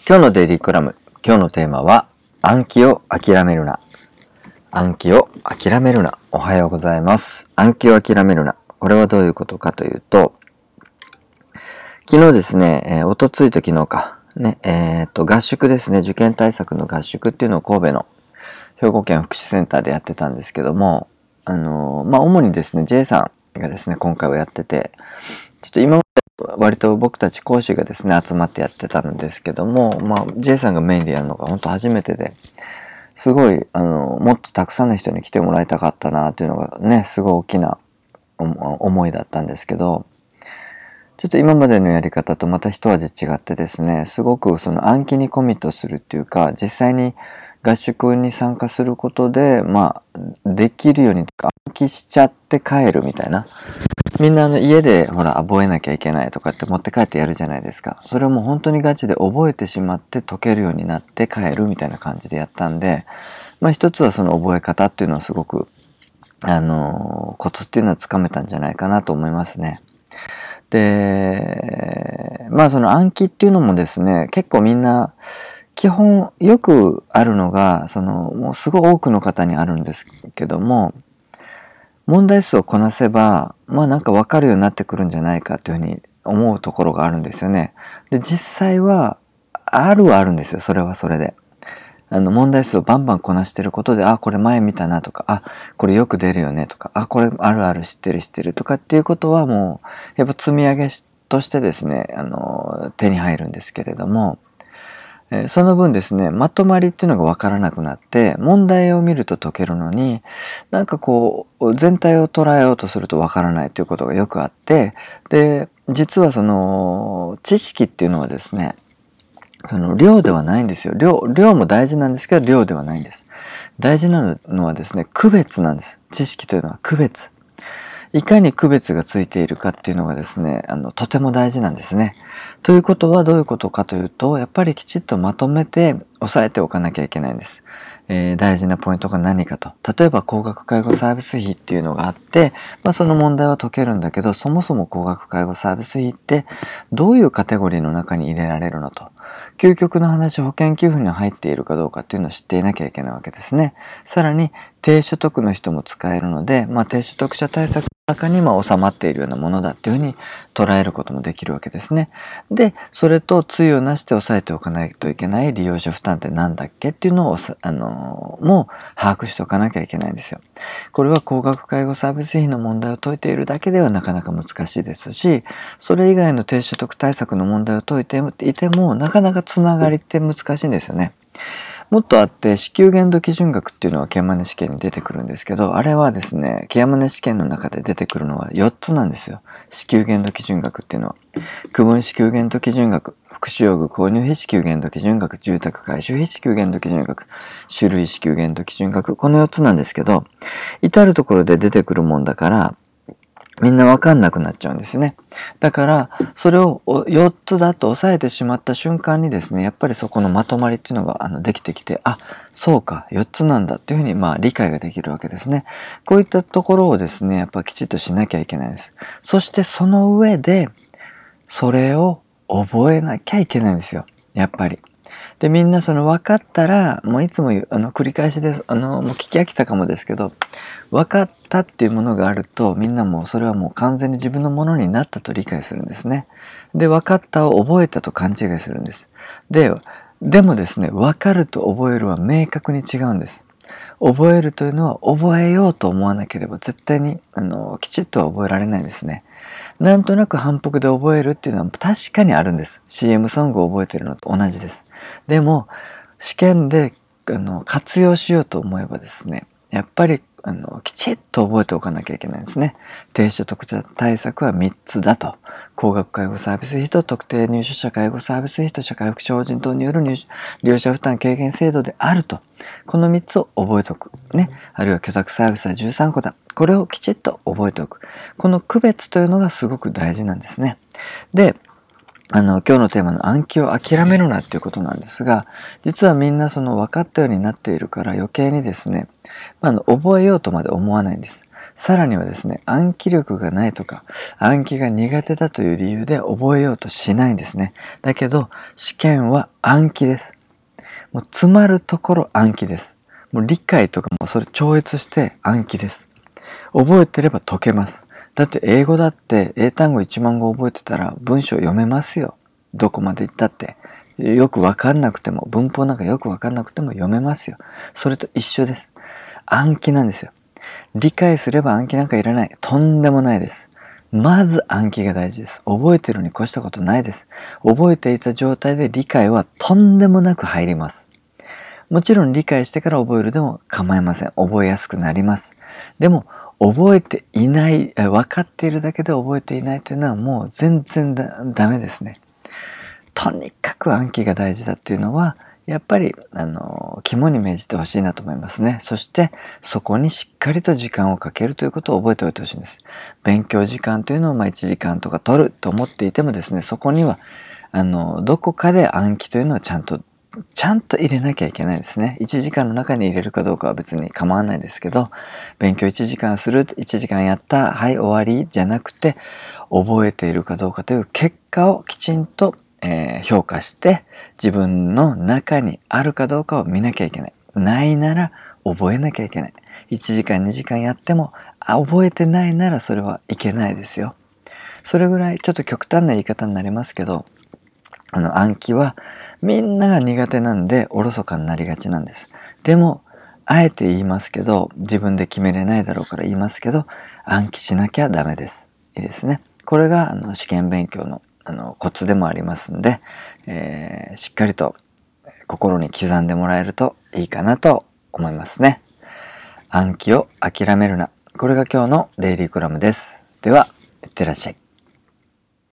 今日のデイリーコラム、今日のテーマは暗記を諦めるな。暗記を諦めるな。おはようございます。暗記を諦めるな。これはどういうことかというと、昨日ですね、おとついと昨日か、ね、合宿ですね、受験対策の合宿っていうのを神戸の兵庫県福祉センターでやってたんですけども、主にですね、J さんがですね、今回はやってて、ちょっと今まで割と僕たち講師がですね、集まってやってたんですけども、J さんがメインでやるのが本当初めてで、すごい、もっとたくさんの人に来てもらいたかったなというのがね、すごい大きな思いだったんですけど、ちょっと今までのやり方とまた一味違ってですね、すごくその暗記にコミットするっていうか、実際に合宿に参加することで、できるように暗記しちゃって帰るみたいな。みんな家でほら覚えなきゃいけないとかって持って帰ってやるじゃないですか。それをもう本当にガチで覚えてしまって解けるようになって帰るみたいな感じでやったんで、一つはその覚え方っていうのはすごく、コツっていうのはつかめたんじゃないかなと思いますね。で、その暗記っていうのもですね、結構みんな、基本よくあるのが、もうすごい多くの方にあるんですけども、問題数をこなせば、なんか分かるようになってくるんじゃないかというふうに思うところがあるんですよね。で、実際は、あるんですよ。それはそれで。問題数をバンバンこなしてることで、これ前見たなとか、これよく出るよねとか、これあるある知ってるとかっていうことはもう、やっぱ積み上げとしてですね、手に入るんですけれども、その分ですね、まとまりっていうのが分からなくなって、問題を見ると解けるのに、なんかこう、全体を捉えようとすると分からないということがよくあって、で、実はその、知識っていうのはですね、その量ではないんですよ。量も大事なんですけど、量ではないんです。大事なのはですね、区別なんです。知識というのは区別。いかに区別がついているかっていうのがですね、とても大事なんですね。ということはどういうことかというと、やっぱりきちっとまとめて押さえておかなきゃいけないんです。大事なポイントが何かと。例えば高額介護サービス費っていうのがあって、その問題は解けるんだけど、そもそも高額介護サービス費ってどういうカテゴリーの中に入れられるのと。究極の話、保険給付に入っているかどうかっていうのを知っていなきゃいけないわけですね。さらに、低所得の人も使えるので、低所得者対策の中に収まっているようなものだっていうふうに捉えることもできるわけですね。で、それと対をなして押さえておかないといけない利用者負担って何だっけっていうのをもう把握しておかなきゃいけないんですよ。これは高額介護サービス費の問題を解いているだけではなかなか難しいですし、それ以外の低所得対策の問題を解いていてもなかなかつながりって難しいんですよね。もっとあって、支給限度基準額っていうのはケアマネ試験に出てくるんですけど、あれはですね、ケアマネ試験の中で出てくるのは4つなんですよ。支給限度基準額っていうのは。区分支給限度基準額、福祉用具購入費支給限度基準額、住宅改修費支給限度基準額、種類支給限度基準額、この4つなんですけど、至るところで出てくるもんだから、みんなわかんなくなっちゃうんですね。だから、それを4つだと抑えてしまった瞬間にですね、やっぱりそこのまとまりっていうのができてきて、そうか、4つなんだっていうふうに理解ができるわけですね。こういったところをですね、やっぱきちっとしなきゃいけないです。そしてその上で、それを覚えなきゃいけないんですよ。やっぱり。で、みんなその分かったら、もういつも繰り返しです。もう聞き飽きたかもですけど、分かったっていうものがあると、みんなもうそれはもう完全に自分のものになったと理解するんですね。で、分かったを覚えたと勘違いするんです。でもですね、分かると覚えるは明確に違うんです。覚えるというのは覚えようと思わなければ絶対にきちっとは覚えられないですね。なんとなく反復で覚えるっていうのは確かにあるんです。CM ソングを覚えてるのと同じです。でも試験で活用しようと思えばですね、やっぱりきちっと覚えておかなきゃいけないんですね。低所得者対策は3つだと。高額介護サービス費と特定入所者介護サービス費と社会福祉法人等による利用者負担軽減制度であると。この3つを覚えておく。ね。あるいは居宅サービスは13個だ。これをきちっと覚えておく。この区別というのがすごく大事なんですね。で、今日のテーマの暗記を諦めるなっていうことなんですが、実はみんなその分かったようになっているから余計にですね、覚えようとまで思わないんです。 さらにはですね、暗記力がないとか、暗記が苦手だという理由で覚えようとしないんですね。だけど、試験は暗記です。もう詰まるところ暗記です。もう理解とかもそれ超越して暗記です。覚えてれば解けます。だって英語だって英単語1万語覚えてたら文章読めますよ。どこまで行ったって。よくわかんなくても、文法なんかよくわかんなくても読めますよ。それと一緒です。暗記なんですよ。理解すれば暗記なんかいらない。とんでもないです。まず暗記が大事です。覚えてるに越したことないです。覚えていた状態で理解はとんでもなく入ります。もちろん理解してから覚えるでも構いません。覚えやすくなります。でも、覚えていない、分かっているだけで覚えていないというのはもう全然ダメですね。とにかく暗記が大事だっていうのは、やっぱり、肝に銘じてほしいなと思いますね。そして、そこにしっかりと時間をかけるということを覚えておいてほしいんです。勉強時間というのを1時間とか取ると思っていてもですね、そこには、どこかで暗記というのをちゃんと入れなきゃいけないですね。1時間の中に入れるかどうかは別に構わないですけど、勉強1時間する、1時間やった、はい、終わりじゃなくて、覚えているかどうかという結果をきちんと、評価して、自分の中にあるかどうかを見なきゃいけない。ないなら覚えなきゃいけない。1時間2時間やっても、覚えてないならそれはいけないですよ。それぐらいちょっと極端な言い方になりますけど、暗記はみんなが苦手なんでおろそかになりがちなんです。でも、あえて言いますけど、自分で決めれないだろうから言いますけど、暗記しなきゃダメです。いいですね。これが試験勉強のコツでもありますんで、しっかりと心に刻んでもらえるといいかなと思いますね。暗記を諦めるな。これが今日のデイリーコラムです。では、いってらっしゃい。